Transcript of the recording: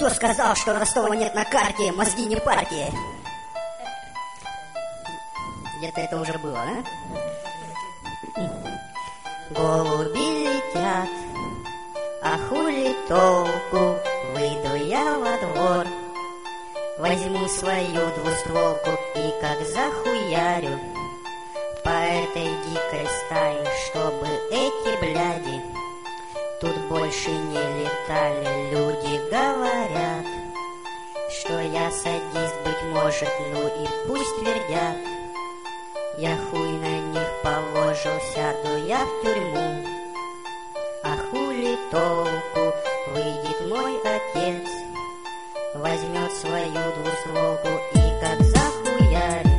Кто сказал, что Ростова нет на карте, мозги не парки? Где-то это уже было, да? Голуби летят, а хули толку? Выйду я во двор, возьму свою двустволку и как захуярю по этой дикой стае, чтобы эти бляди тут больше не летали. Люди говорят, что я садист, быть может, ну и пусть твердят. Я хуй на них положил, сяду я в тюрьму. А хули толку? Выйдет мой отец, возьмет свою двустволку и как захуярит